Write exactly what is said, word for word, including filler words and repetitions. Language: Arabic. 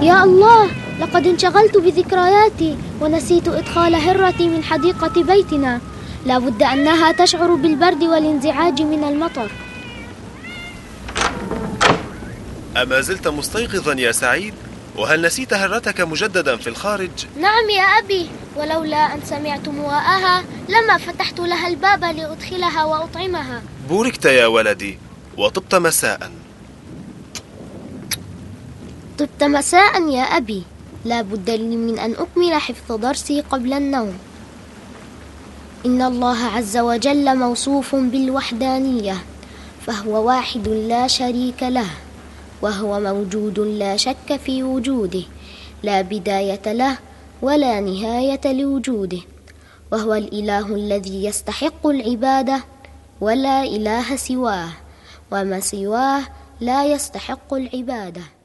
يا الله، لقد انشغلت بذكرياتي ونسيت إدخال هرتي من حديقة بيتنا. لا بد أنها تشعر بالبرد والانزعاج من المطر. أما زلت مستيقظا يا سعيد؟ وهل نسيت هرتك مجددا في الخارج؟ نعم يا أبي، ولولا أن سمعت مواءها لما فتحت لها الباب لأدخلها وأطعمها. بوركت يا ولدي، وطبت مساء. طبت مساء يا أبي. لا بد لي من أن أكمل حفظ درسي قبل النوم. إن الله عز وجل موصوف بالوحدانية، فهو واحد لا شريك له، وهو موجود لا شك في وجوده، لا بداية له ولا نهاية لوجوده، وهو الإله الذي يستحق العبادة ولا إله سواه، وما سواه لا يستحق العبادة.